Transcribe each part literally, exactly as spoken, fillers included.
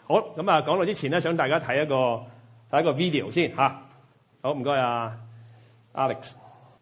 好咁啊，講到之前咧，想大家睇一個睇一個 video 先嚇、啊。好，唔該啊 ，Alex。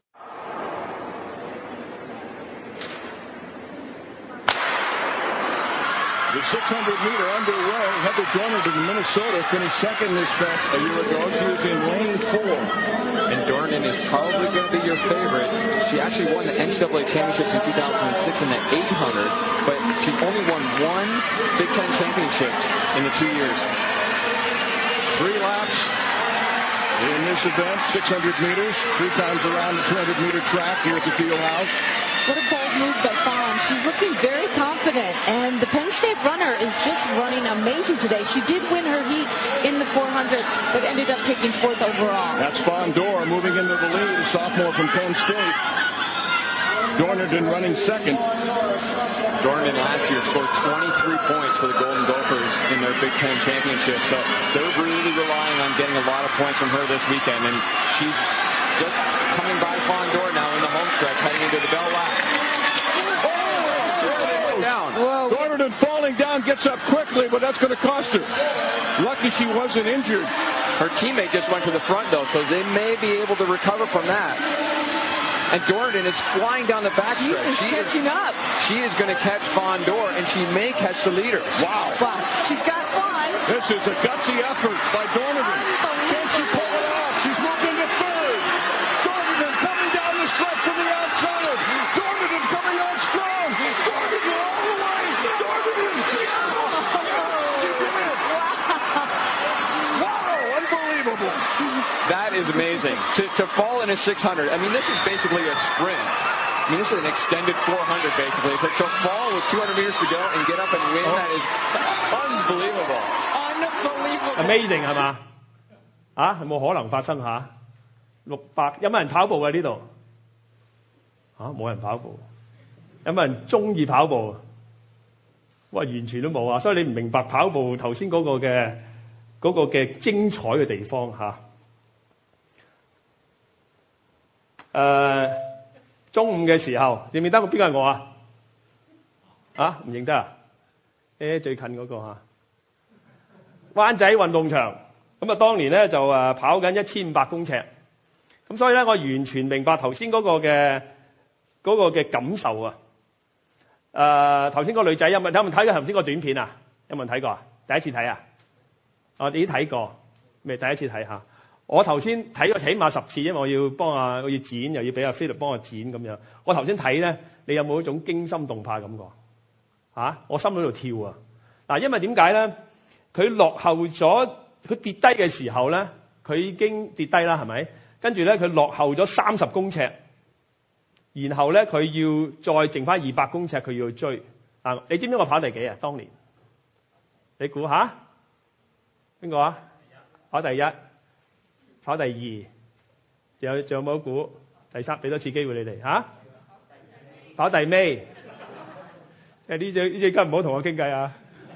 The six hundred meter underway. Heather Dorniden in Minnesota finished second this event a year ago. She was in lane four. And Dorniden is probably going to be your favorite. She actually won the N C double A championships in two thousand six in the eight hundred, but she only won one Big Ten championships in the two years. Three laps in this event, six hundred meters, three times around the two hundred meter track here at the field house. What a bold move by Fawn. She's looking very confident, and the Penn State runner is just running amazing today. She did win her heat in the four hundred, but ended up taking fourth overall. That's Fawn Dorr moving into the lead, a sophomore from Penn State. Dorniden running second. Dorniden last year scored twenty-three points for the Golden Gophers in their Big Ten championship, so they're really relying on getting a lot of points from her this weekend, and she's just coming by Fawn Dorr now in the home stretch, heading into the bell lap. Oh, down. Dorniden falling down, gets up quickly, but that's going to cost her. Lucky she wasn't injured. Her teammate just went to the front, though, so they may be able to recover from that. And Dorniden is flying down the backstretch. She is she catching is, up. She is going to catch Fawn Dorr, and she may catch the leader. Wow. Wow. She's got one. This is a gutsy effort by Dorniden. Can she pull it off? She's moving to third. Dorniden coming down the stretch from the outside. Dorniden coming on strong. Dorniden all the way. Dorniden. She did it. Wow. Unbelievable. That is amazing. To, to fall in a six hundred, I mean, this is basically a sprint. I mean, this is an extended four hundred, basically. To, to fall with two hundred meters to go and get up and win, that is unbelievable. Unbelievable. Amazing 係嘛？啊，有冇可能發生嚇？六百有冇人跑步嘅呢度？嚇，冇人跑步。有冇人中意跑步？哇，完全都冇啊！所以你唔明白跑步頭先嗰個嘅嗰個嘅精彩嘅地方嚇。誒、呃，中午嘅時候認唔認得邊個係我啊？啊，唔認得啊？誒，最近嗰、那個嚇，灣仔運動場咁啊，當年咧就誒跑緊一千五百公尺，咁所以咧我完全明白頭先嗰個嘅嗰、那個嘅感受啊！誒頭先個女仔有冇有冇睇過頭先個短片啊？有冇人睇過啊？第一次睇啊？我哋都睇過，未第一次睇下。我頭先睇過起碼十次，因為我要幫啊，我要剪，又要俾阿 Philip 幫我剪咁樣。我頭先睇咧，你有冇一種驚心動魄感覺？嚇、啊！我心喺度跳啊！嗱，因為點解咧？佢落後咗，佢跌低嘅時候咧，佢已經跌低啦，係咪？跟住咧，佢落後咗三十公尺，然後咧佢要再剩翻二百公尺，佢要追。啊！你知唔知我跑第幾啊？當年你估下？邊個啊？跑第一。跑第二，仲有仲有冇估？第三，俾多次機會你哋嚇、啊。跑第尾，即係呢隻呢隻梗唔好同我傾偈啊！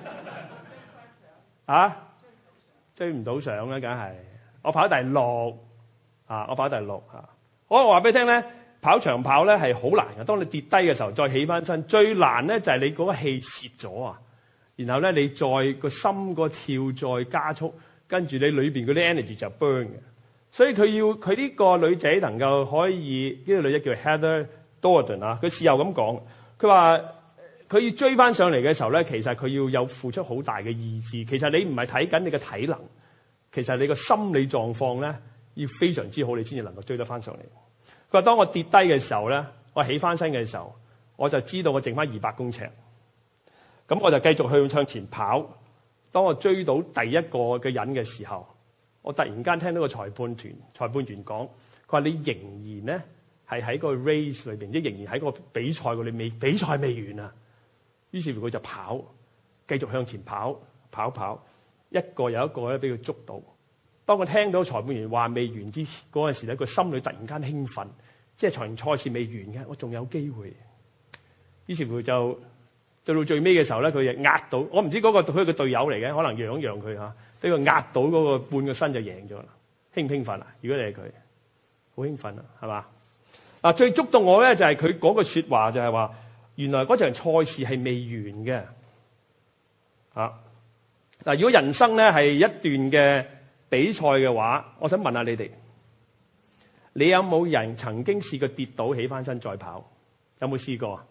嚇，追唔到上啦，梗係。我跑第六，啊，我跑第六嚇。我話俾你聽咧，跑長跑咧係好難嘅。當你跌低嘅時候，再起翻身，最難咧就係你嗰個氣泄咗啊！然後咧你再個心個跳再加速，跟住你裏邊嗰啲 energy 就 burn 嘅。所以佢要佢呢個女仔能夠可以呢、呢個女仔叫 Heather Dorniden 啊，佢事後咁講，佢話佢要追翻上嚟嘅時候咧，其實佢要有付出好大嘅意志。其實你唔係睇緊你嘅體能，其實你個心理狀況咧要非常之好，你先至能夠追得翻上嚟。佢話當我跌低嘅時候咧，我起翻身嘅時候，我就知道我剩翻二百公尺，咁我就繼續去向前跑。當我追到第一個嘅人嘅時候，我突然間聽到個裁判團裁判員講，佢話你仍然咧係喺個 race 裏邊，即仍然喺個比賽嗰裏未比賽未完啊。於是乎佢就跑，繼續向前跑，跑跑，一個又一個咧俾佢捉到。當我聽到裁判員話未完之前嗰陣時咧，佢心裏突然間興奮，即係場賽事未完嘅，我仲有機會。於是乎就到到最尾嘅時候咧，佢就壓到，我唔知嗰個佢個隊友嚟嘅，可能讓一讓佢嚇。俾佢壓到嗰個半個身就贏咗啦，興唔興奮啊？如果你係佢，好興奮啊，係嘛？嗱，最觸動我咧就係佢嗰個説話，就係話原來嗰場賽事係未完嘅，啊， 嗱，如果人生咧係一段嘅比賽嘅話，我想問下你哋，你有冇人曾經試過跌倒起翻身再跑？有冇試過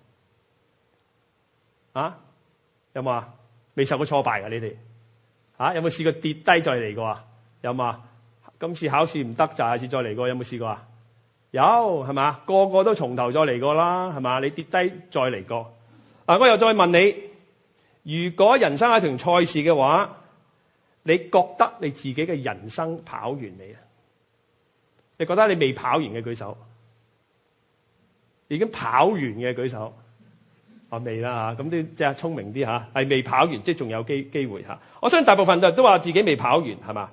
啊？有冇啊？未受過挫敗㗎你哋？啊，有冇試過跌低再嚟過啊？有冇啊？今次考試唔得就下次再嚟過，有冇試過啊？有係嘛？個個都從頭再嚟過啦，係嘛？你跌低再嚟過。啊，我又再問你，如果人生係一場賽事嘅話，你覺得你自己嘅人生跑完未啊？你覺得你未跑完嘅舉手，已經跑完嘅舉手。啊，未啦嚇，咁啲即係聰明啲嚇，係未跑完，即係仲有機機會嚇。我相信大部分都都話自己未跑完，係嘛？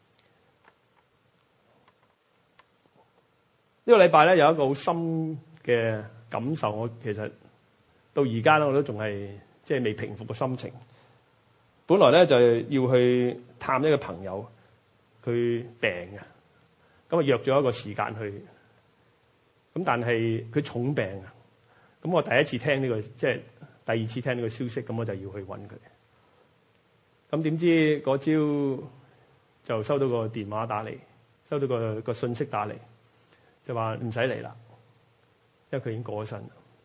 呢個禮拜咧有一個好深嘅感受，我其實到而家咧我都仲係即係未平復嘅心情。本來咧就要去探一個朋友，佢病嘅，咁啊約咗一個時間去，咁但係佢重病啊。咁我第一次聽呢個，即係第二次聽呢個消息，咁我就要去揾佢。咁點知嗰朝就收到個電話打嚟，收到個個信息打嚟，就話唔使嚟啦，因為佢已經過咗身。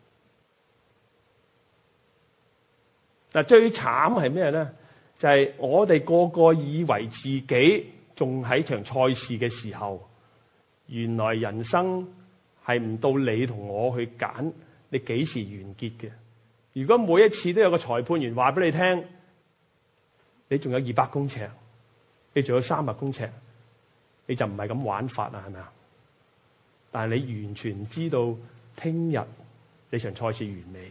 但係最慘係咩咧？就係我哋個個以為自己仲喺場賽事嘅時候，原來人生係唔到你同我去揀。你幾時完結嘅？如果每一次都有個裁判員話俾你聽，你仲有二百公尺，你仲有三百公尺，你就唔係咁玩法啦，係咪啊？但係你完全唔知道聽日你場賽事完未？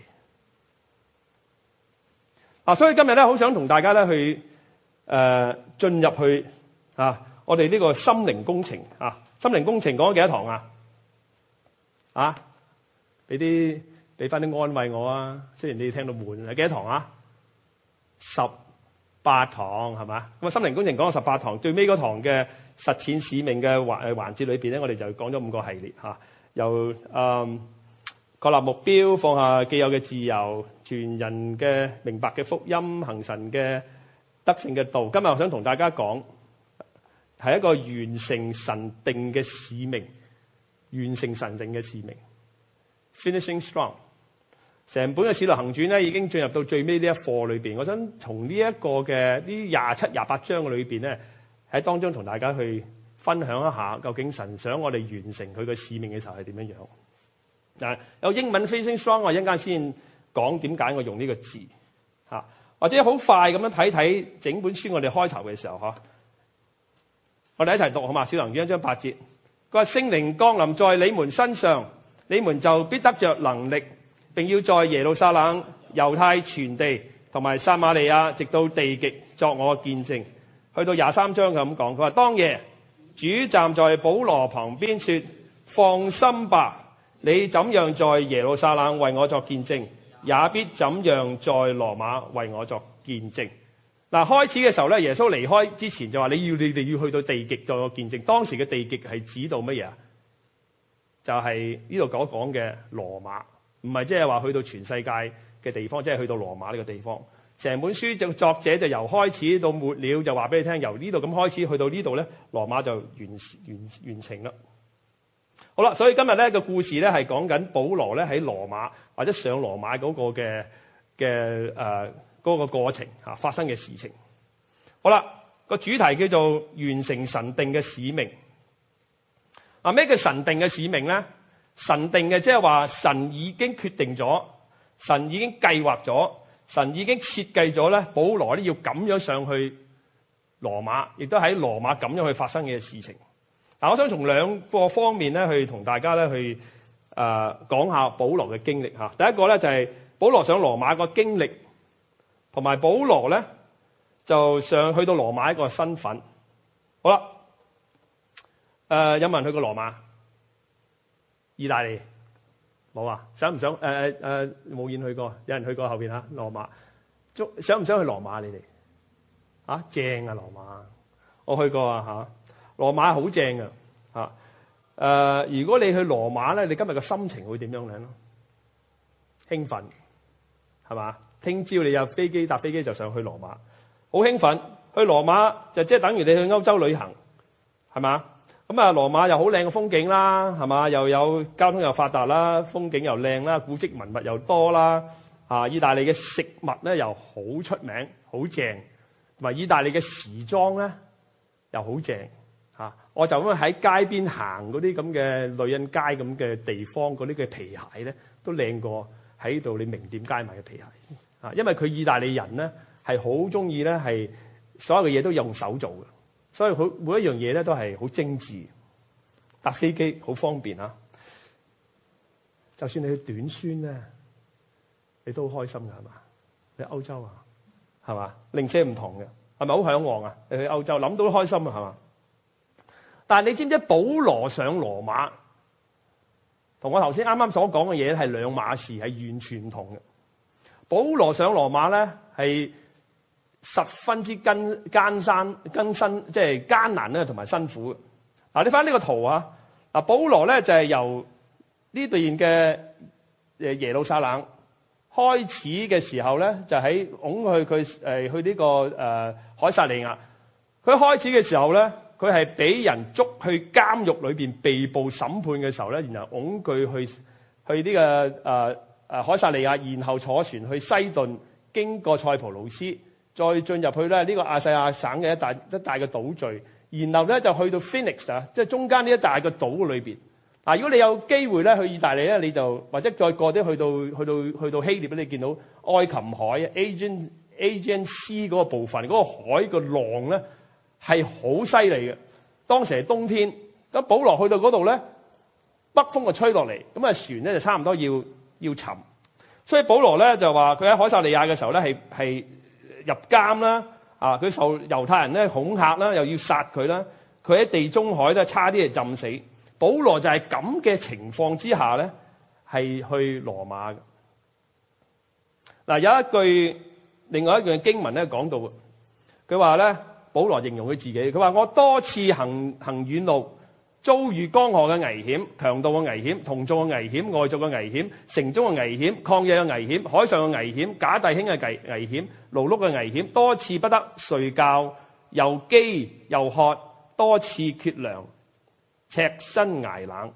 啊，所以今日咧好想同大家咧去誒進入去啊，我哋呢個心靈工程啊，心靈工程講咗幾多堂啊？啊，俾啲。俾翻啲安慰我啊！雖然你哋聽到悶，係幾多堂啊？十八堂係嘛？咁啊，心靈工程講咗十八堂，最尾嗰堂嘅實踐使命嘅環誒環節裏邊咧，我哋就講咗五個系列嚇，由誒確立目標，放下既有嘅自由，全人嘅明白嘅福音，行神嘅德性嘅道。今日我想同大家講係一個完成神定嘅使命，完成神定嘅使命。Finishing strong， 成本嘅《使徒行傳》咧已經進入到最尾呢一課裏邊。我想從呢一個嘅呢廿七、廿八章嘅裏邊咧，喺當中同大家去分享一下，究竟神想我哋完成佢嘅使命嘅時候係點樣樣。嗱，有英文 Finishing strong， 我一陣間先講點解我用呢個字嚇，或者好快咁樣睇睇整本書。我哋開頭嘅時候嚇，我哋一齊讀好嘛？《使徒行傳》一章八節，佢話聖靈降臨在你們身上，你們就必得着能力，並要在耶路撒冷、猶太全地同埋撒瑪利亞，直到地極作我嘅見證。去到廿三章咁講，佢話當夜主站在保羅旁邊說：放心吧，你怎樣在耶路撒冷為我作見證，也必怎樣在羅馬為我作見證。嗱，開始嘅時候咧，耶穌離開之前就話：你要你哋要去到地極作個見證。當時嘅地極係指到乜嘢啊？就係呢度所講嘅羅馬，唔係即係話去到全世界嘅地方，即係去到羅馬呢個地方。成本書就作者就由開始到末了就話俾你聽，由呢度咁開始去到呢度咧，羅馬就完完完成啦。好啦，所以今日咧個故事咧係講緊保羅咧喺羅馬或者上羅馬嗰個嘅嘅誒嗰個過程嚇發生嘅事情。好啦，個主題叫做完成神定嘅使命。啊，咩叫神定嘅使命咧？神定嘅即係話神已經決定咗，神已經計劃咗，神已經設計咗咧。保羅咧要咁樣上去羅馬，亦都喺羅馬咁樣去發生嘅事情。嗱，我想從兩個方面咧去同大家咧去誒、呃、講下保羅嘅經歷嚇。第一個咧就係保羅上羅馬個經歷，同埋保羅咧就上去到羅馬一個身份。好啦。誒、呃、有冇人去過羅馬？意大利冇啊？想唔想？誒誒誒冇人去過，有人去過後邊嚇羅馬。想唔想去羅馬？你哋啊正啊羅馬，我去過啊嚇。羅馬好正㗎嚇。誒如果你去羅馬咧，你今日嘅心情會點樣樣咯？興奮係嘛？聽朝你有飛機搭飛機就上去羅馬。 好興奮。去羅馬就即係等於你去歐洲旅行，係嘛？咁啊，羅馬又好靚嘅風景啦，係嘛？又有交通又發達啦，風景又靚啦，古蹟文物又多啦。啊，意大利嘅食物咧又好出名，好正。同埋意大利嘅時裝咧又好正。嚇，我就咁喺街邊行嗰啲咁嘅女人街咁嘅地方，嗰啲嘅皮鞋咧都靚過喺度你名店街買嘅皮鞋。啊，因為佢意大利人咧係好中意咧係。所有嘅嘢都用手做嘅，所以佢每一樣嘢咧都係好精緻。搭飛機好方便啊！就算你去短宣咧，你都好開心㗎，係嘛？你歐洲啊，係嘛？零舍唔同嘅，係咪好嚮往啊？你去歐洲諗到都開心啊，係嘛？但係你知唔知保羅上羅馬同我頭先啱啱所講嘅嘢係兩碼事，係完全唔同嘅。保羅上羅馬咧係十分之艱艱山艱辛，即係艱難咧，同埋辛苦嘅。嗱，你翻呢個圖啊，嗱，保羅咧就係由呢邊嘅誒耶路撒冷開始嘅時候咧，就喺拱去佢誒去呢個誒凱撒利亞。佢開始嘅時候咧，佢係俾人捉去監獄裏邊被捕審判嘅時候咧，然後拱佢去去呢個誒誒凱撒利亞，然後坐船去西頓，經過塞浦路斯。再進入去咧呢個亞細亞省嘅一大一大嘅島嶼，然後咧就去到 Phoenix 啊，即係中間呢一大個島裏邊。嗱，如果你有機會咧去意大利咧，你就或者再過啲去到去到去到希臘咧，你見到愛琴海啊 Aegean Aegean Sea 嗰個部分，嗰、那個海個浪咧係好犀利嘅。當時係冬天，咁保羅去到嗰度咧，北風就吹落嚟，咁啊船咧就差唔多要要沉。所以保羅咧就話佢喺凱撒利亞嘅時候咧係係。入監啦，啊！佢受猶太人咧恐嚇啦，又要殺佢啦。佢喺地中海咧差啲係浸死。保羅就係咁嘅情況之下咧，係去羅馬嘅。嗱，有一句另外一句經文咧講到，佢話咧保羅形容佢自己，佢話我多次行行遠路，遭遇江河嘅危險、強盜嘅危險、同族嘅危險、外族嘅危險、城中嘅危險、曠野嘅危險、海上嘅危險、假弟兄嘅危危險、勞碌嘅危險，多次不得睡覺，又飢又渴，多次缺糧，赤身捱冷。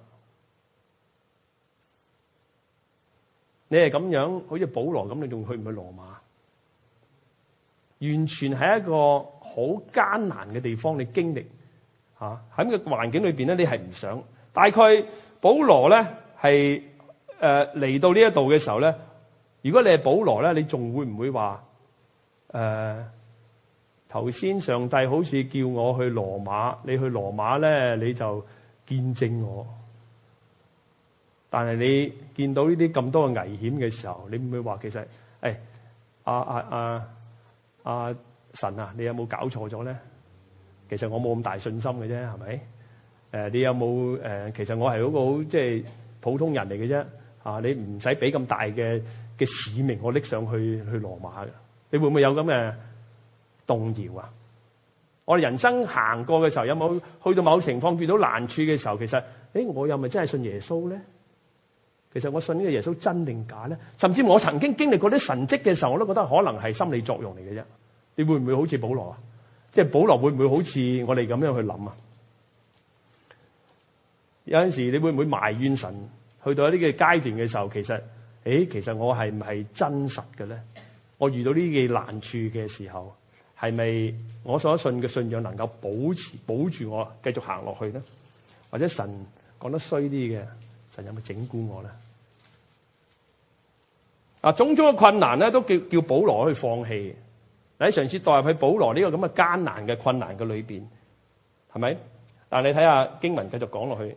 你係咁樣，好似保羅咁，你仲去唔去羅馬？完全係一個好艱難嘅地方，你經歷。嚇喺個環境裏邊咧，你係唔想。大概保羅咧係誒嚟到呢一度嘅時候咧，如果你係保羅咧，你仲會唔會話誒頭先上帝好似叫我去羅馬，你去羅馬咧你就見證我。但係你見到呢啲咁多嘅危險嘅時候，你唔會話其實誒阿阿阿阿神啊，你有冇搞錯咗咧？其實我冇咁大信心嘅啫，係咪？誒，你有冇誒？其實我係嗰個好即係普通人嚟嘅啫。啊，你唔使俾咁大嘅嘅使命，我拎上去去羅馬嘅。你會唔會有咁嘅動搖啊？我哋人生行過嘅時候，有冇去到某情況遇到難處嘅時候，其實誒，我又咪真係信耶穌咧？其實我信呢個耶穌真定假咧？甚至我曾經經歷過啲神蹟嘅時候，我都覺得可能係心理作用嚟嘅啫。你會唔會好似保羅啊？即係保羅會唔會好似我哋咁樣去諗啊？有陣時你會唔會埋怨神？去到一啲嘅階段嘅時候，其實，誒，其實我係唔係真實嘅咧？我遇到呢啲難處嘅時候，係咪我所信嘅信仰能夠保持保住我繼續行落去咧？或者神講得衰啲嘅，神有冇整蠱我咧？啊，種種嘅困難咧，都叫叫保羅去放棄。你上次代入去保羅呢個咁嘅艱難嘅困難嘅裏邊，係咪？但係你睇下經文繼續講落去，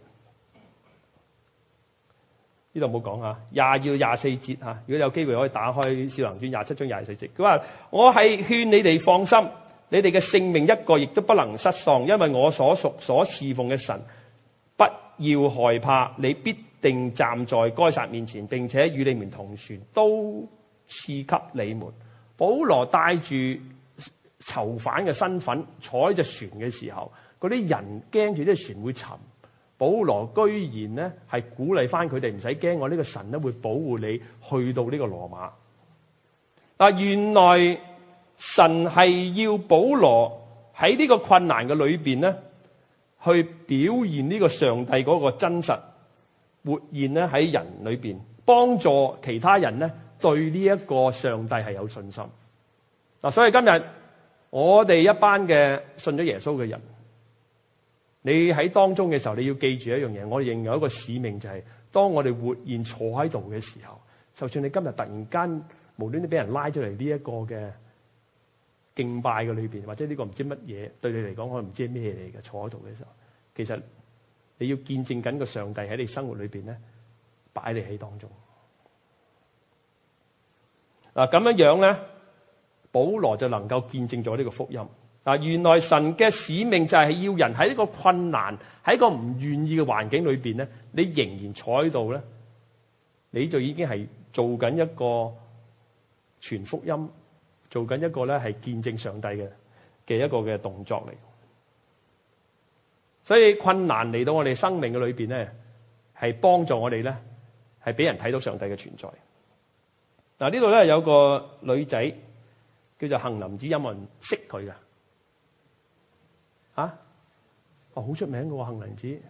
呢度冇講啊，廿要廿四節嚇。如果有機會可以打開《使徒行傳》廿七章廿四節，佢話：我係勸你哋放心，你哋嘅性命一個亦都不能失喪，因為我所屬所侍奉嘅神，不要害怕，你必定站在該撒面前，並且與你們同船，都賜給你們。保羅帶住囚犯嘅身份坐喺隻船嘅時候，嗰啲人驚住啲船會沉。保羅居然咧係鼓勵翻佢哋唔使驚，我呢個神咧會保護你去到呢個羅馬。嗱，原來神係要保羅喺呢個困難嘅裏邊咧，去表現呢個上帝嗰個真實活現咧喺人裏邊，幫助其他人咧對呢一個上帝係有信心。嗱，所以今日我哋一班嘅信咗耶穌嘅人，你喺當中嘅時候，你要記住一樣嘢，我哋仍有一個使命，就係當我哋活現坐喺度嘅時候，就算你今日突然間無端端俾人拉出嚟呢一個嘅敬拜嘅裏邊，或者呢個唔知乜嘢對你嚟講，可能唔知係咩嚟嘅，坐喺度嘅時候，其實你要見證緊個上帝喺你生活裏邊咧擺你喺當中。嗱，咁樣樣咧，保羅就能夠見證咗呢個福音。嗱，原來神嘅使命就係要人喺呢個困難、喺個唔願意嘅環境裏邊咧，你仍然坐喺度咧，你就已經係做緊一個傳福音，做緊一個咧係見證上帝嘅嘅一個嘅動作嚟。所以困難嚟到我哋生命嘅裏邊咧，係幫助我哋咧係俾人睇到上帝嘅存在。嗱，呢度咧有個女仔叫做杏林子，有冇人識佢噶？啊，哦，好出名嘅喎，杏林子。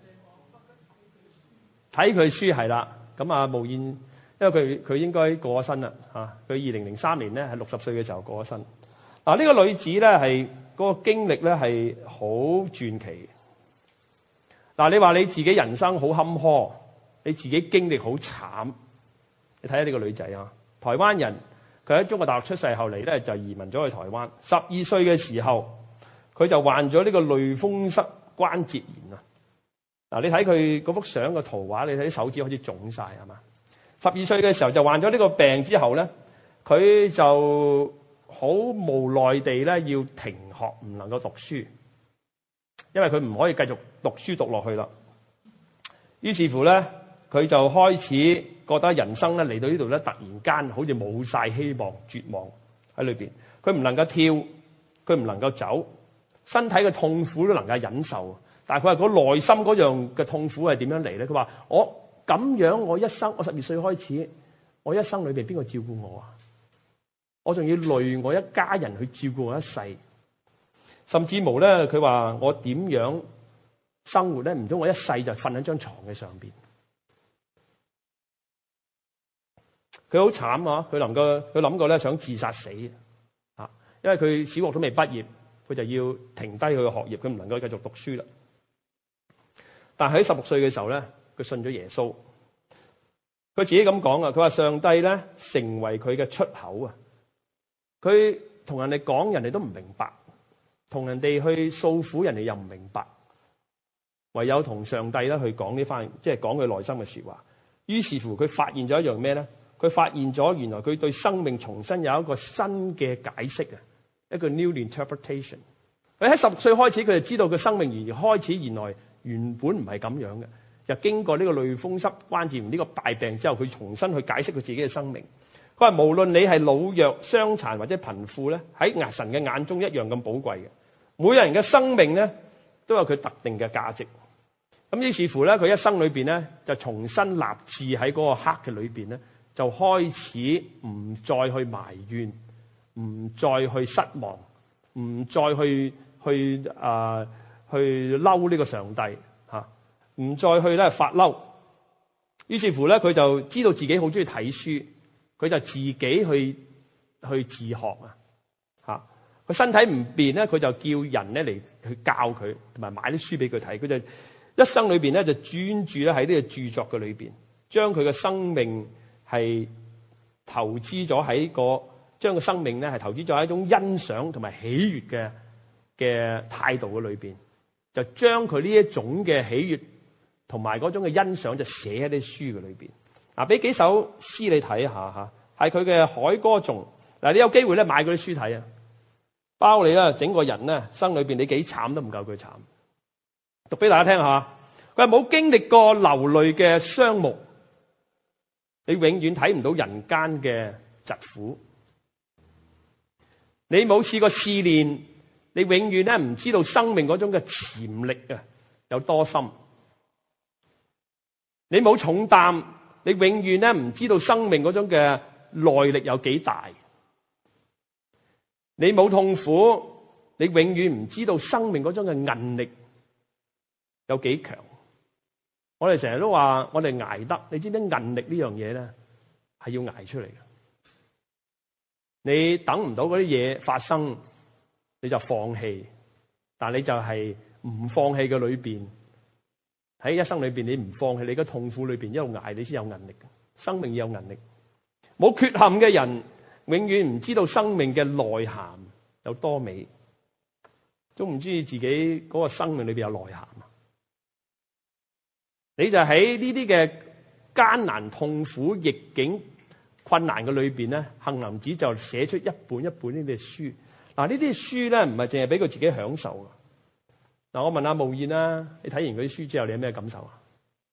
睇佢書係啦，咁啊無燕，因為佢佢應該過咗身啦嚇。佢二零零三年咧係六十歲嘅時候過咗身。嗱，呢個女子咧係嗰個經歷咧係好傳奇。嗱，你話你自己人生好坎坷，你自己經歷好慘，你睇下呢個女仔啊，台灣人，佢喺中國大陸出世，後嚟咧就移民咗去台灣。十二歲嘅時候，佢就患咗呢個類風濕關節炎啊！嗱，你睇佢嗰幅相嘅圖畫，你睇啲手指開始腫晒係嘛？十二歲嘅時候就患咗呢個病之後咧，佢就好無奈地咧要停學，唔能夠讀書，因為佢唔可以繼續讀書讀落去啦。於是乎咧，佢就開始覺得人生咧嚟到呢度咧，突然間好似冇晒希望，絕望喺裏邊。佢唔能夠跳，佢唔能夠走，身體嘅痛苦都能夠忍受。但係佢話嗰內心嗰樣嘅痛苦係點樣嚟咧？佢話我咁樣，我一生，我十二歲開始，我一生裏邊邊個照顧我啊？我仲要累我一家人去照顧我一世，甚至無咧，佢話我點樣生活咧？唔通我一世就瞓喺張床嘅上邊？佢好慘啊！佢能夠佢諗過咧想自殺死啊！因為佢小學都未畢業，佢就要停低佢嘅學業，佢唔能夠繼續讀書啦。但係喺十六歲嘅時候咧，佢信咗耶穌。佢自己咁講啊，佢話上帝咧成為佢嘅出口啊。佢同人哋講，人哋都唔明白；同人哋去訴苦，人哋又唔明白。唯有同上帝咧去講呢番，即係講佢內心嘅說話。於是乎，佢發現咗一樣咩咧？佢發現咗原來佢對生命重新有一個新嘅解釋啊，一個 new interpretation。佢喺十六歲開始，佢就知道佢生命而開始原來原本唔係咁樣嘅。又經過呢個類風濕關節炎呢個大病之後，佢重新去解釋佢自己嘅生命。佢話無論你係老弱傷殘或者貧富咧，喺神嘅眼中一樣咁寶貴嘅。每個人嘅生命咧都有佢特定嘅價值。咁於是乎咧，佢一生裏邊咧就重新立志喺嗰個刻嘅裏邊咧，就開始唔再去埋怨，唔再去失望，唔再去去啊、呃、去嬲呢個上帝嚇，唔再去咧發嬲。於是乎咧，佢就知道自己好中意睇書，佢就自己去去自學啊嚇。佢身體唔便咧，佢就叫人咧嚟去教佢，同埋買啲書俾佢睇。佢就一生裏邊咧就專注咧喺呢個著作嘅裏邊，將佢嘅生命係投資咗喺個，將個生命咧係投資咗喺一種欣賞同埋喜悅嘅嘅態度嘅裏邊，就將佢呢一種嘅喜悅同埋嗰種嘅欣賞就寫喺啲書嘅裏邊。嗱，俾幾首詩你睇下嚇，係佢嘅《海歌頌》。嗱，你有機會咧買嗰啲書睇啊，包你啦，整個人咧生裏邊你幾慘都唔夠佢慘。讀俾大家聽下，佢話冇經歷過流淚嘅雙目，你永遠睇唔到人間嘅疾苦；你冇試過試煉，你永遠咧唔知道生命嗰種嘅潛力啊有多深；你冇重擔，你永遠咧唔知道生命嗰種嘅耐力有幾大； 你冇痛苦，你永遠唔知道生命嗰種嘅韌力有幾強。我哋成日都話我哋捱得，你知唔知韌力呢樣嘢咧係要捱出嚟嘅？你等唔到嗰啲嘢發生，你就放棄，但你就係唔放棄嘅裏邊，喺一生裏邊你唔放棄，你嘅痛苦裏邊一路捱，你先有韌力嘅。生命要有韌力，冇缺陷嘅人永遠唔知道生命嘅內涵有多美，都唔知自己嗰個生命裏邊有內涵啊！你就喺呢啲嘅艱難、痛苦、逆境、困難嘅裏邊咧，杏林子就寫出一本一本呢啲書。嗱，呢啲書咧唔係淨係俾佢自己享受㗎。嗱，我問下慕燕啦，你睇完嗰啲書之後，你有咩感受啊？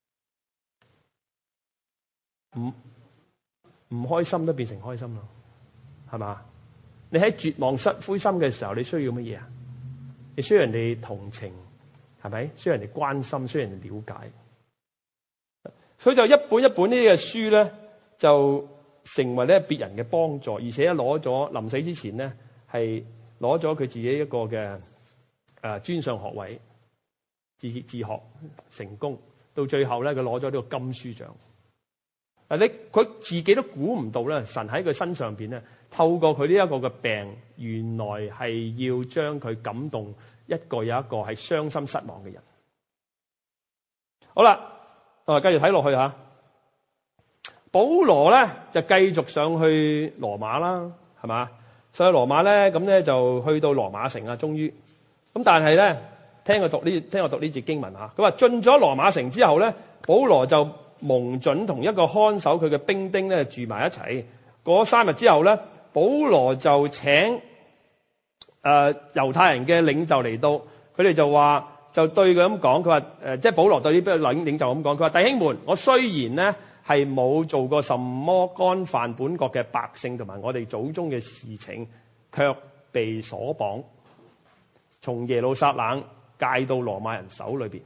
唔唔開心都變成開心啦，係嘛？你喺絕望失灰心嘅時候，你需要乜嘢啊？你需要人哋同情，係咪？需要人哋關心，需要人哋了解。所以就一本一本呢啲嘅書咧，就成為咧別人嘅幫助，而且攞咗臨死之前咧，係攞咗佢自己一個嘅誒專上學位，自自學成功，到最後咧佢攞咗呢個金書獎。啊！你佢自己都估唔到咧，神喺佢身上邊咧，透過佢呢一個嘅病，原來係要將佢感動一個有一個係傷心失望嘅人。好啦，我哋繼續睇落去吓。保羅咧就繼續上去羅馬啦，係嘛？上去羅馬咧，咁咧就去到羅馬城啊，終於。咁但係咧，聽我讀呢，聽我讀呢節經文吓。佢話進咗羅馬城之後咧，保羅就蒙准同一個看守佢嘅兵丁咧住埋一齊。過咗三日之後咧，保羅就請誒、呃、猶太人嘅領袖嚟到，佢哋就話就對佢咁講，佢話誒即係保羅對呢啲領領袖咁講，佢話弟兄們，我雖然咧係冇做過什麼干犯本國嘅百姓同埋我哋祖宗嘅事情，卻被鎖綁，從耶路撒冷介到羅馬人手裏邊。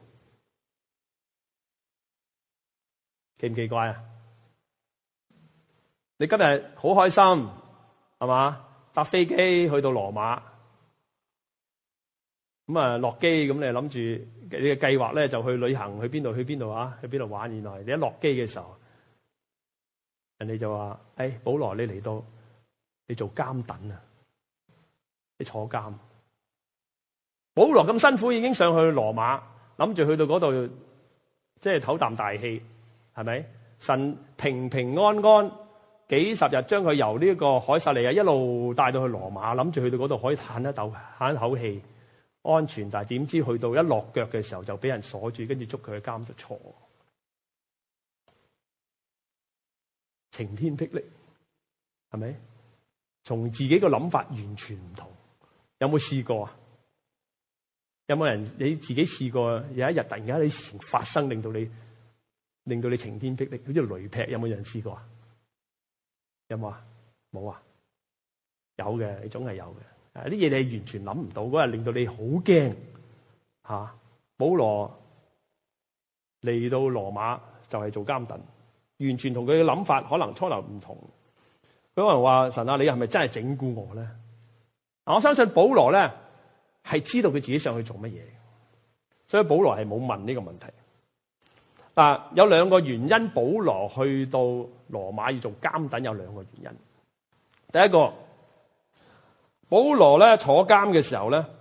奇唔奇怪啊？你今日好開心係嘛？搭飛機去到羅馬，咁啊落機，咁你諗住你嘅計劃咧就去旅行，去邊度去邊度啊？去邊度玩？原來你一落機嘅時候，人哋就話：誒、哎，保羅你嚟到，你做監躉啊，你坐監。保羅咁辛苦已經上去羅馬，諗住去到嗰度，即係唞啖大氣。係咪？神平平安安幾十日將佢由呢個凱撒利亞一路帶到去羅馬，諗住去到嗰度可以嘆一啖嘆一口氣，安全。但係點知去到一落腳嘅時候就俾人鎖住，跟住捉佢去監度坐。晴天霹靂，係咪？從自己個諗法完全唔同。有冇試過啊？有冇人你自己試過有一日突然間啲事情發生，令到你？令到你晴天霹靂，好似雷劈，有冇人試過啊？有冇啊？冇啊？有嘅，你總係有嘅。誒，啲嘢你完全諗唔到，嗰日令到你好驚吓。保羅嚟到羅馬就係做監躉，完全同佢嘅諗法可能初頭唔同。佢可能話：神啊，你係咪真係整蠱我咧？我相信保羅咧係知道佢自己上去做乜嘢，所以保羅係冇問呢個問題。嗱，有兩個原因，保羅去到羅馬要做監躉，有兩個原因。第一個，保羅咧坐監嘅時候咧，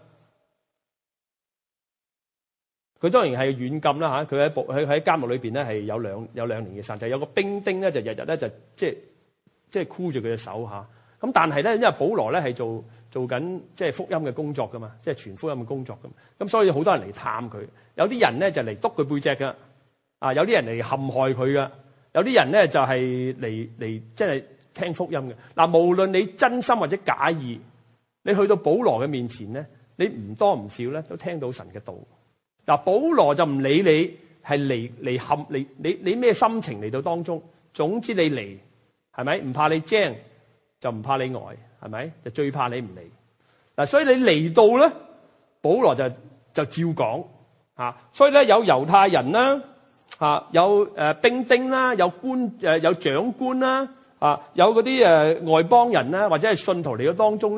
佢當然係軟禁啦嚇。佢喺佢喺監獄裏邊咧係有兩有兩年嘅時間，就有個兵丁咧就日日咧就即係即係箍住佢嘅手嚇。咁但係咧，因為保羅咧係做做緊即係福音嘅工作噶嘛，即係傳福音嘅工作咁，咁所以好多人嚟探佢。有啲人咧就嚟篤佢背脊㗎。啊！有啲人嚟陷害佢嘅，有啲人咧就係嚟嚟即係聽福音嘅。嗱，無論你真心或者假意，你去到保羅嘅面前咧，你唔多唔少咧都聽到神嘅道。嗱，保羅就唔理你係嚟嚟陷你你你咩心情嚟到當中，總之你嚟係咪？唔怕你精，就唔怕你呆，係咪？就最怕你唔嚟。嗱，所以你嚟到咧，保羅就就照講嚇。所以咧有猶太人啦。啊，有誒、呃、兵丁啦，有官誒、呃、有長官啦，啊有嗰啲誒外邦人啦，或者係信徒嚟到當中咧，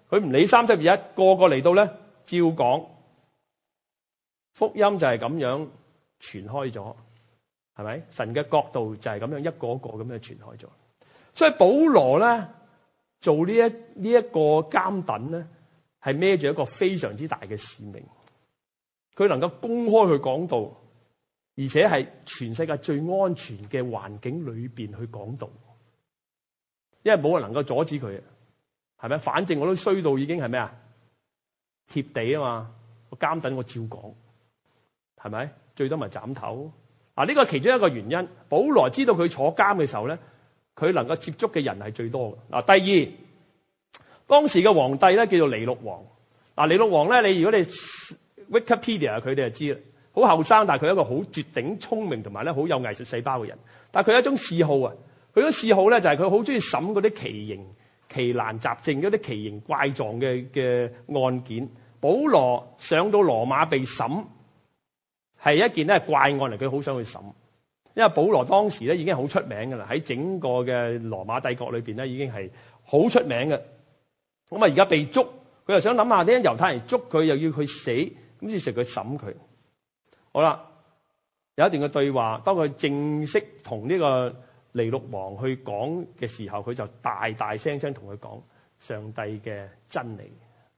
佢唔理三七二十一，個個嚟到咧照講，福音就係咁樣傳開咗，係咪？神嘅國度就係咁樣一個一個咁樣傳開咗。所以保羅咧做呢一呢一個監躉咧，係孭住一個非常之大嘅使命。佢能夠公開去講道，而且係全世界最安全嘅環境裏邊去講道，因為冇人能夠阻止佢，係咪？反正我都衰到已經係咩啊？貼地啊嘛，個監躉我照講，係咪？最多咪斬頭。啊，呢個係其中一個原因。保羅知道佢坐監嘅時候咧，佢能夠接觸嘅人係最多嘅。嗱，第二，當時嘅皇帝咧叫做尼祿王。嗱，尼祿王咧，你如果你 Wikipedia 佢哋就知啦，好後生，但係佢係一個好絕頂聰明同埋咧好有藝術細胞嘅人。但係佢有一種嗜好啊，佢種嗜好咧就係佢好中意審嗰啲奇形奇難雜症嗰啲奇形怪狀嘅嘅案件。保羅上到羅馬被審係一件咧怪案嚟，佢好想去審，因為保羅當時咧已經好出名㗎啦，喺整個嘅羅馬帝國裏邊咧已經係好出名嘅。咁啊而家被捉，佢又想諗下啲猶太人捉佢，又要佢死，咁於是佢審佢。好啦，有一段嘅對話，當佢正式同呢個尼祿王去講嘅時候，佢就大大聲聲同佢講上帝嘅真理。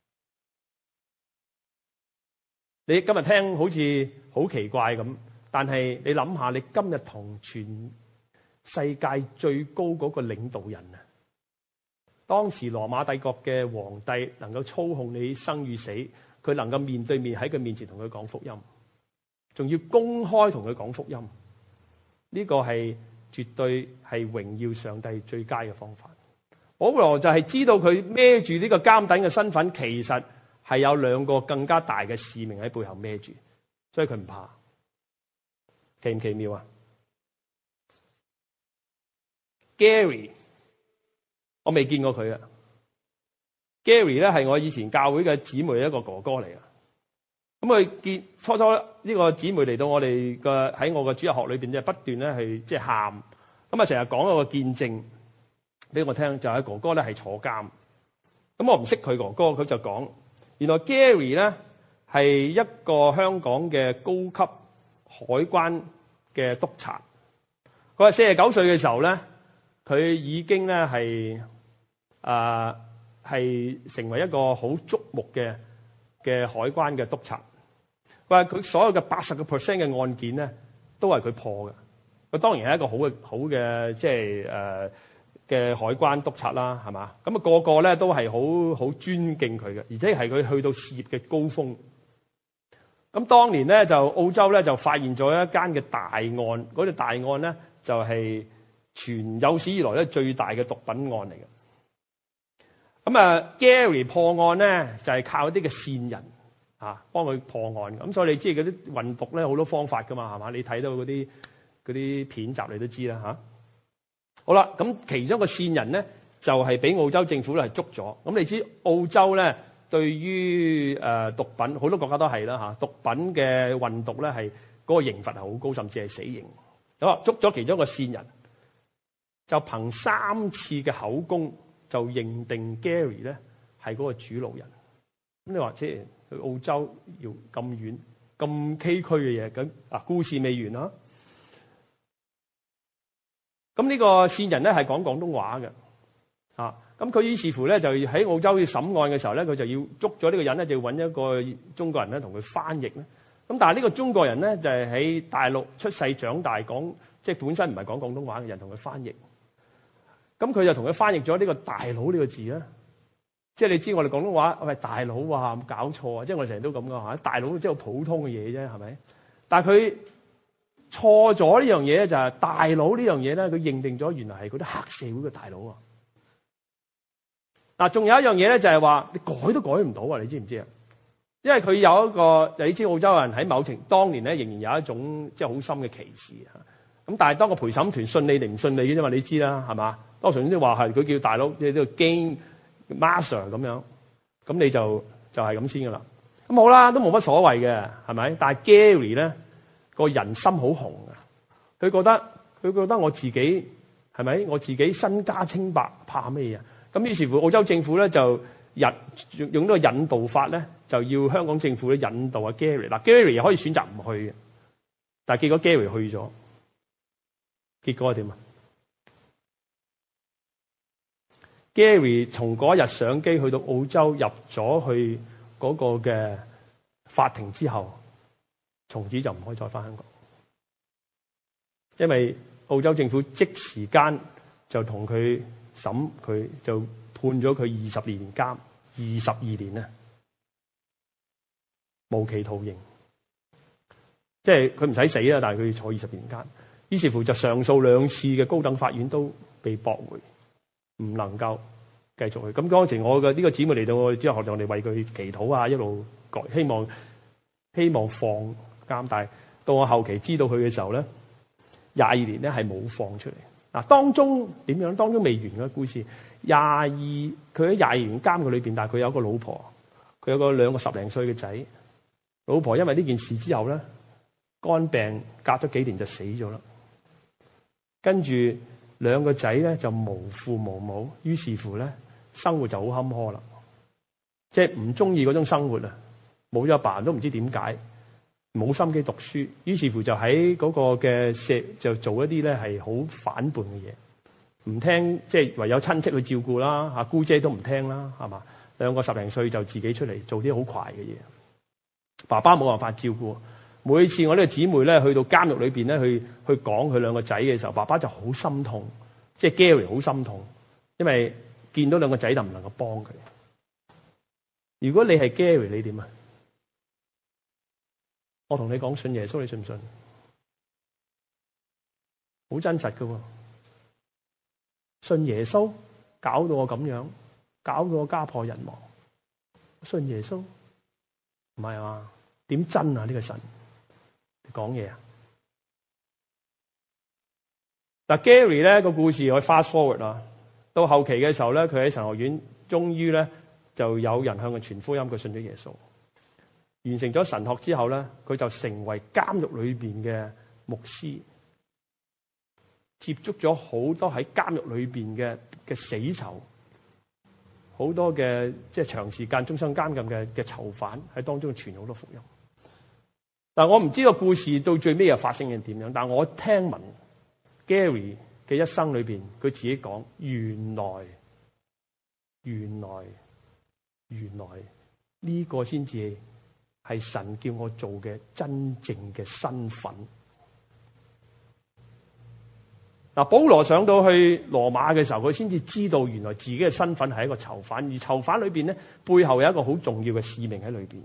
你今日聽好似好奇怪咁，但係你諗下，你今日同全世界最高嗰個領導人啊，當時羅馬帝國嘅皇帝能夠操控你生與死，佢能夠面對面喺佢面前同佢講福音，仲要公開同佢講福音，呢個係絕對係榮耀上帝最佳嘅方法。保羅就係知道佢孭住呢個監躉嘅身份，其實係有兩個更加大嘅使命喺背後孭住，所以佢唔怕。奇唔奇妙啊 ？Gary， 我未見過佢啊。Gary 咧係我以前教會嘅姊妹一個哥哥嚟啊。咁佢見初初呢個姊妹嚟到我哋嘅喺我嘅主日學裏邊，就不斷咧係即係喊，咁啊成日講一個見證俾我聽，就係、是、哥哥咧係坐監。咁我唔識佢哥哥，佢就講。原來 Gary 咧係一個香港嘅高級海關嘅督察。佢話四十九歲嘅時候咧，佢已經咧係啊係成為一個好矚目嘅嘅海關嘅督察。佢話佢所有嘅八十個 percent 嘅案件咧都係佢破嘅。佢當然係一個好嘅好嘅即係誒嘅海關督察啦，係嘛？咁啊個個咧都係好好尊敬佢嘅，而且係佢去到事業嘅高峰。咁當年咧就澳洲咧就發現咗一間嘅大案，嗰條大案咧就係全有史以來咧最大嘅毒品案嚟嘅。咁啊 Gary 破案咧就係靠一啲嘅線人啊幫佢破案。咁所以你知嗰啲運毒咧好多方法噶嘛，係嘛？你睇到嗰啲嗰啲片集你都知啦嚇。好啦，咁其中一個線人咧就係、是、俾澳洲政府咧係捉咗。咁你知澳洲咧對於誒、呃、毒品，好多國家都係啦嚇，毒品嘅運毒咧係嗰個刑罰係好高，甚至係死刑。好，捉咗其中一個線人，就憑三次嘅口供就認定 Gary 咧係嗰個主腦人。咁你話即係去澳洲要咁遠咁崎嶇嘅嘢，咁啊故事未完啦。咁呢個線人咧係講廣東話嘅，啊，咁佢於是乎咧就喺澳洲要審案嘅時候咧，佢就要捉咗呢個人咧，就要揾一個中國人咧同佢翻譯咧。咁但係呢個中國人咧就係喺大陸出世長大，講即係本身唔係講廣東話嘅人同佢翻譯。咁佢就同佢翻譯咗呢個大佬呢個字啦。即係你知我哋廣東話，喂大佬啊，冇搞錯啊！即係我哋成日都咁噶嚇，大佬即係好普通嘅嘢啫，係咪？但係佢錯咗呢樣嘢咧，就係大佬呢樣嘢咧，佢認定咗原來係嗰啲黑社會嘅大佬啊！嗱，仲有一樣嘢咧，就係話你改都改唔到啊！你知唔知啊？因為佢有一個，你知澳洲人喺某程當年咧，仍然有一種即係好深嘅歧視嚇。咁但係當個陪審團信你定唔信你嘅啫嘛？你知啦，係嘛？當時都話係佢叫大佬，即係呢個 game master 咁樣，咁你就就係咁先噶啦。咁好啦，都冇乜所謂嘅，係咪？但係 Gary 咧。個人心好紅啊！佢覺得佢覺得我自己係咪？我自己身家清白，怕咩啊？咁於是乎澳洲政府咧就引用用呢個引導法咧，就要香港政府咧引導阿 Gary。嗱 Gary 又可以選擇唔去嘅，但係結果 Gary 去咗，結果係點啊 ？Gary 從嗰日上機去到澳洲，入咗去嗰個嘅法庭之後，從此就唔可以再翻香港，因為澳洲政府即時間就同佢審佢，就判咗佢二十年監，二十二年啊，無期徒刑。即係佢唔使死啊，但係佢要坐二十年監。於是乎就上訴兩次嘅高等法院都被駁回，唔能夠繼續去。咁當時我嘅呢個姊妹嚟到我之後，就我哋為佢祈禱啊，一路希望希望放監。但係到我後期知道佢嘅時候咧，廿二年咧係冇放出嚟。嗱，當中點樣？當中未完嘅故事。廿二，佢喺廿二年監獄裏邊，但係佢有一個老婆，佢有個兩個十零歲嘅仔。老婆因為呢件事之後咧，肝病，隔咗幾年就死咗啦。跟住兩個仔咧就無父無母，於是乎咧生活就好坎坷啦。即係唔中意嗰種生活啊！冇咗阿爸都唔知點解，冇心機讀書，於是乎就喺嗰個嘅社就做一啲咧係好反叛嘅嘢。唔聽，即係唯有親戚去照顧啦，嚇姑姐都唔聽啦，係嘛？兩個十零歲就自己出嚟做啲好快嘅嘢，爸爸冇辦法照顧。每次我呢個姊妹咧去到監獄裏邊咧去去講佢兩個仔嘅時候，爸爸就好心痛，即係 Gary 好心痛，因為見到兩個仔就唔能夠幫佢。如果你係 Gary， 你點啊？我同你講信耶穌，你信唔信？好真實㗎喎。信耶穌搞到我咁樣，搞到我家破人亡。信耶穌唔係嘛？點真啊？呢個神你講嘢啊！嗱 Gary 咧個故事我 fast forward 啊，到後期嘅時候咧，佢喺神學院終於咧就有人向佢傳福音，佢信咗耶穌。完成咗神學之後咧，佢就成為監獄裏邊嘅牧師。接觸咗好多喺監獄裏邊嘅嘅死囚，好多嘅即係長時間終身監禁嘅嘅囚犯喺當中傳好多福音。但我唔知個故事到最尾又發生嘅點樣，但我聽聞 Gary 嘅一生裏邊，佢自己講：原來原來原來呢個先至係神叫我做嘅真正嘅身份。嗱，保羅上到去羅馬嘅時候，佢先至知道原來自己嘅身份係一個囚犯，而囚犯裏邊咧背後有一個好重要嘅使命喺裏邊。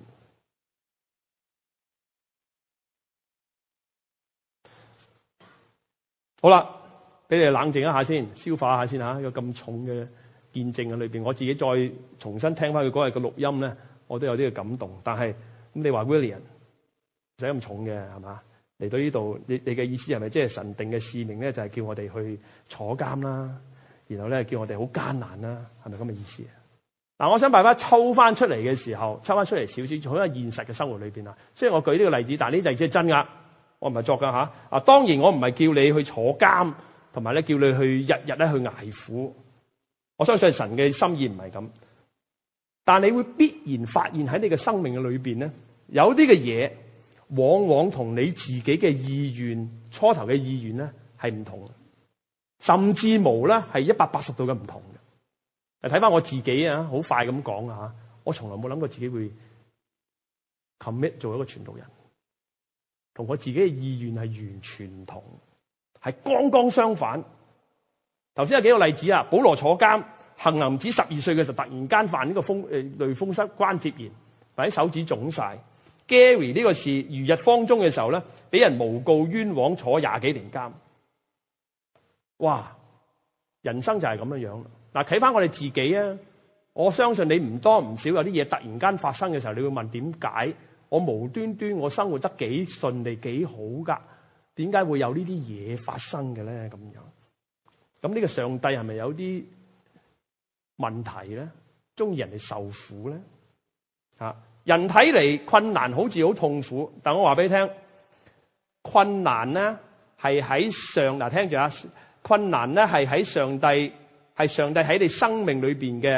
好啦，俾你冷靜一下先，消化一下先吓，有咁重嘅見證喺裏邊，我自己再重新聽翻佢嗰日嘅錄音咧，我都有啲嘅感動。但係咁你話 William 唔使咁重嘅係嘛？嚟到呢度，你你嘅意思係咪即係神定嘅使命咧？就係叫我哋去坐監啦，然後咧叫我哋好艱難啦，係咪咁嘅意思啊？嗱，我想辦法抽翻出嚟嘅時候，抽翻出嚟少少，好喺現實嘅生活裏邊啊。雖然我舉呢個例子，但係呢啲例子係真噶，我唔係作噶吓。啊，當然我唔係叫你去坐監，同埋咧叫你去日日咧去挨苦。我相信神嘅心意唔係咁，但你會必然發現喺你嘅生命嘅裏邊咧，有啲嘅嘢。往往同你自己嘅意願初頭嘅意願咧係唔同嘅，甚至無咧係一百八十度嘅唔同嘅。睇翻我自己啊，好快咁講啊，我從來冇諗過自己會 commit 做一個傳道人，同我自己嘅意願係完全唔同，係剛剛相反。頭先有幾個例子啊，保羅坐監，杏林子十二歲嘅時候突然間犯呢個風誒類風濕關節炎，或者手指腫晒。Gary 呢個事如日方中嘅時候咧，俾人誣告冤枉，坐廿幾年監。哇！人生就係咁樣樣。嗱，睇翻我哋自己啊，我相信你唔多唔少有啲嘢突然間發生嘅時候，你會問點解？我無端端我生活得幾順利幾好噶，點解會有呢啲嘢發生嘅咧？咁樣，咁呢個上帝係咪有啲問題咧？中意人哋受苦咧？啊！人睇嚟困難好似好痛苦，但我話俾你聽，困難咧係喺上嗱，聽住啊，困難咧係喺上帝係上帝喺你生命裏邊嘅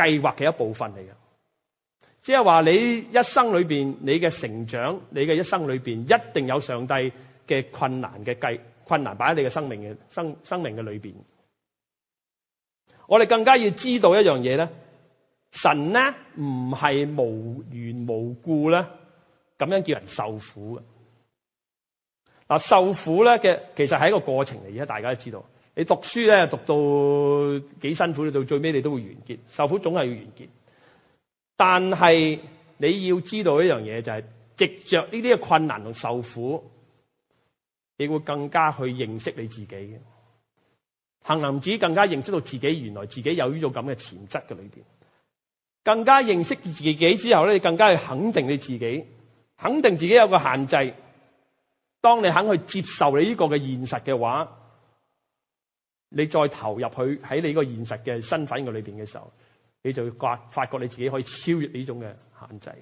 計劃嘅一部分嚟嘅。即係話你一生裏邊，你嘅成長，你嘅一生裏邊一定有上帝嘅困難嘅計困難擺喺你嘅生命嘅生生命嘅裏邊。我哋更加要知道一樣嘢咧，神咧唔係無緣無故咧咁樣叫人受苦嘅。嗱，受苦咧嘅其實係一個過程嚟嘅，大家都知道。你讀書咧讀到幾辛苦，到最尾你都會完結。受苦總係要完結。但係你要知道一樣嘢，就係藉着呢啲嘅困難同受苦，你會更加去認識你自己嘅。杏林子更加認識到自己原來自己有呢種咁嘅潛質嘅裏邊，更加認識自己之後咧，你更加去肯定你自己，肯定自己有個限制。當你肯去接受你呢個嘅現實嘅話，你再投入去喺你個現實嘅身份嘅裏邊嘅時候，你就會發發覺你自己可以超越呢種嘅限制。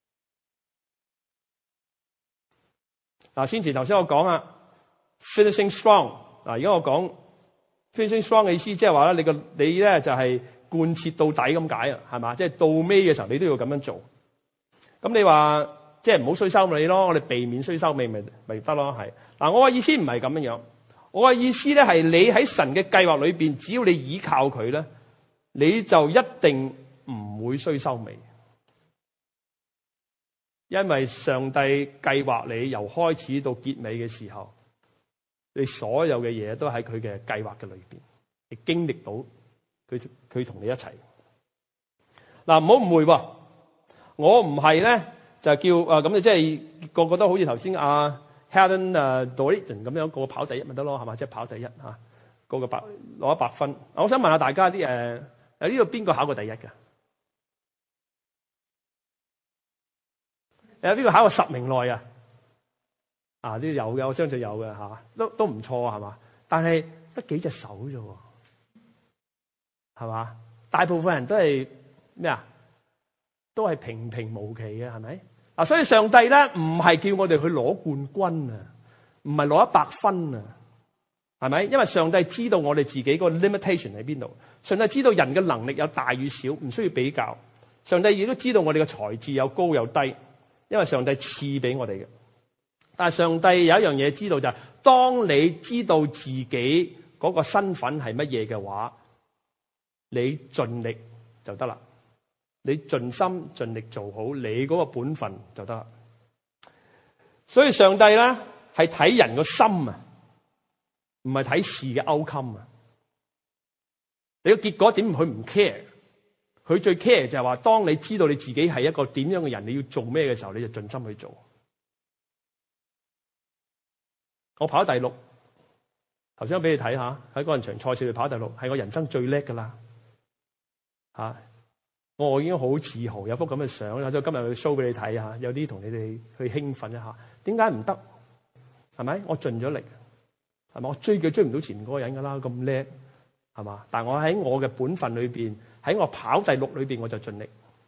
嗱，先前頭先我講啊 ，finishing strong。嗱，而家我講 finishing strong 嘅意思，即係話咧，你個你咧就係貫徹到底咁解啊，係嘛？即係到尾嘅時候，你都要咁樣做。咁你話即係唔好衰收尾咯，我哋避免衰收尾咪咪得咯，係。嗱，我嘅意思唔係咁樣樣，我嘅意思咧係你喺神嘅計劃裏邊，只要你依靠佢咧，你就一定唔會衰收尾，因為上帝計劃你由開始到結尾嘅時候，你所有嘅嘢都喺佢嘅計劃嘅裏邊，你經歷到佢佢同你一齊。嗱，唔好誤會喎，我唔係咧就叫啊咁，你即係個個都好似頭先阿 Helen 啊 Dorilton 咁樣個個跑第一咪得咯，係嘛？即係跑第一嚇，個個百攞一百分。我想問下大家啲誒。誒，呢度邊個考過第一㗎？誒，邊個考過十名內啊？啊，呢有嘅，我相信有嘅嚇，都都唔錯係嘛？但係得幾隻手啫喎，係嘛？大部分人都係咩啊？都係平平無奇嘅，係咪？啊，所以上帝咧唔係叫我哋去攞冠軍啊，唔係攞一百分啊。係咪？因為上帝知道我哋自己個 limitation 喺邊度，上帝知道人嘅能力有大與小，唔需要比較。上帝亦都知道我哋嘅才智有高有低，因為上帝賜俾我哋嘅。但係上帝有一樣嘢知道就係，當你知道自己嗰個身份係乜嘢嘅話，你盡力就得啦，你盡心盡力做好你嗰個本分就得啦。所以上帝咧係睇人個心啊，唔係睇事嘅 outcome 啊！你個結果點佢唔 care，佢最 care 就係話，當你知道你自己係一個點樣嘅人，你要做咩嘅時候，你就盡心去做。我跑第六，頭先我俾你睇下，喺嗰場賽事度跑第六，係我人生最叻噶啦嚇！我已經好自豪，有幅咁嘅相，所以今日去 show 俾你睇下，有啲同你哋去興奮一下。點解唔得？係咪？我盡咗力。係嘛？我追佢追唔到前嗰個人㗎啦，咁叻係嘛？但係我喺我嘅本分裏邊，喺我跑第六裏邊，我就盡力。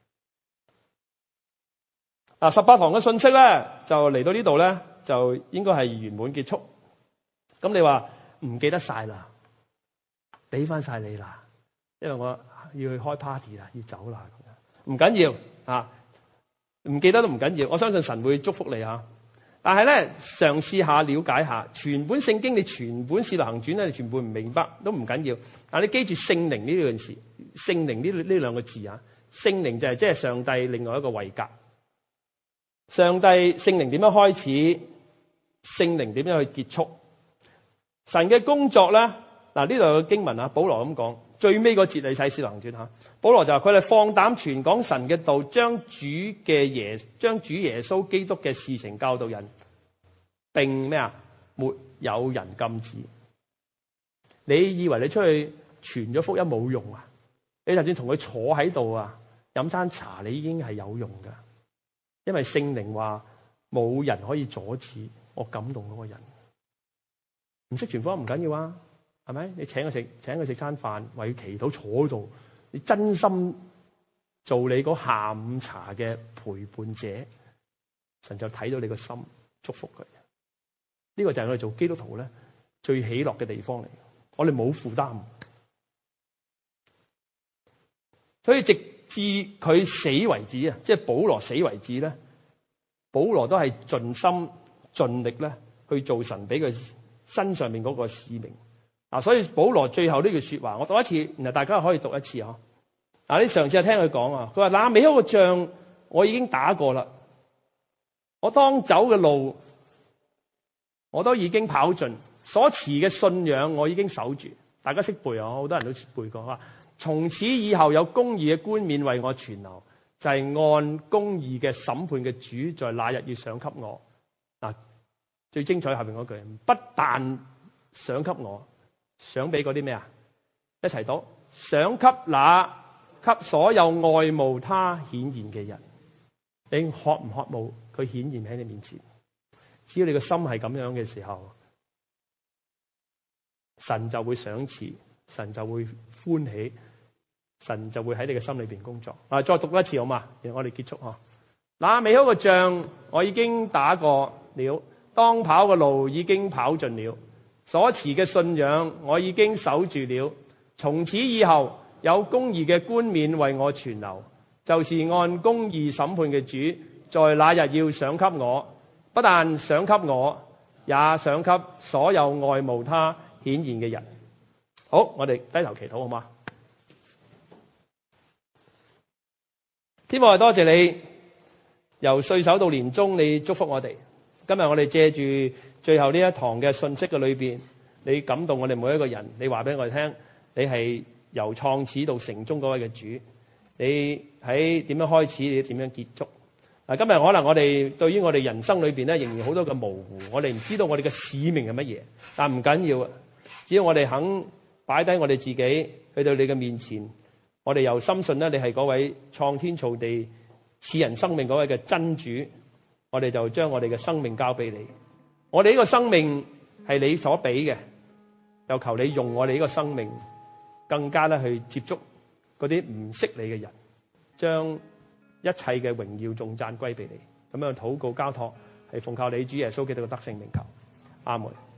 嗱，十八堂嘅信息咧，就嚟到呢度咧，就應該係圓滿結束。咁你話唔記得晒啦，俾翻晒你啦，因為我要去開 party 啦，要走啦，唔緊要啊，唔記得都唔緊要。我相信神會祝福你啊！但係咧，嘗試下了解下全本聖經，你全本使徒行傳咧，你全部唔明白都唔緊要。但係你記住聖靈呢樣事，聖靈呢呢兩個字啊，聖靈就係即係上帝另外一個位格。上帝聖靈點樣開始，聖靈點樣去結束？神嘅工作咧，嗱呢度有經文啊，保羅咁講，最尾個節你睇使徒行傳吓，保羅就話佢哋放膽傳講神嘅道，將主嘅耶將主耶穌基督嘅事情教導人，並咩啊？沒有人禁止。你以為你出去傳咗福音冇用啊？你就算同佢坐喺度啊，飲餐茶，你已經係有用噶，因為聖靈話冇人可以阻止我感動嗰個人。唔識傳福音唔緊要啊，係咪？你請佢食，請佢食餐飯，為佢祈禱，坐喺度，你真心做你嗰下午茶嘅陪伴者，神就睇到你個心，祝福佢。呢個就係我哋做基督徒咧最喜樂嘅地方嚟。我哋冇負擔。 所以直至佢死為止啊，即係保羅死為止咧，保羅都係盡心盡力咧去做神俾佢身上面嗰個使命。嗱，所以保羅最後呢句說話，我讀一次，然後大家可以讀一次嗬。嗱，你上次係聽佢講啊，佢話那美好嘅仗我已經打過啦，我當走嘅路我都已經跑盡，所持嘅信仰我已經守住。大家識背啊，好多人都背過啊。從此以後有公義嘅冠冕為我存留，就係、是、按公義嘅審判嘅主，在那日要賞給我。嗱，最精彩下邊嗰句，不但賞給我，賞俾嗰啲咩啊？一齊讀，賞給那給所有愛慕他顯現嘅人。你渴唔渴慕佢顯現喺你面前？只要你個心係咁樣嘅時候，神就會賞賜，神就會歡喜，神就會喺你嘅心裏邊工作。啊，再讀一次好嘛？然後我哋結束嗬。那美好嘅仗我已經打過了，當跑嘅路已經跑盡了，所持嘅信仰我已經守住了。從此以後有公義嘅冠冕為我存留，就是按公義審判嘅主，在那日要賞給我。不但賞給我，也賞給所有愛慕他顯現嘅人。好，我哋低頭祈禱好嗎？天父，多謝你由歲首到年終，你祝福我哋。今日我哋借住最後呢一堂嘅信息嘅裏邊，你感動我哋每一個人。你話俾我哋聽，你係由創始到成終嗰位嘅主。你喺點樣開始，你點樣結束？嗱，今日可能我哋對於我哋人生裏邊咧，仍然好多嘅模糊，我哋唔知道我哋嘅使命係乜嘢，但唔緊要啊！只要我哋肯擺低我哋自己去到你嘅面前，我哋又深信咧，你係嗰位創天造地賜人生命嗰位嘅真主，我哋就將我哋嘅生命交俾你。我哋呢個生命係你所俾嘅，又求你用我哋呢個生命更加咧去接觸嗰啲唔識你嘅人，將一切嘅榮耀頌讚歸俾你。咁樣禱告交託係奉靠你主耶穌基督嘅得勝名求，阿門。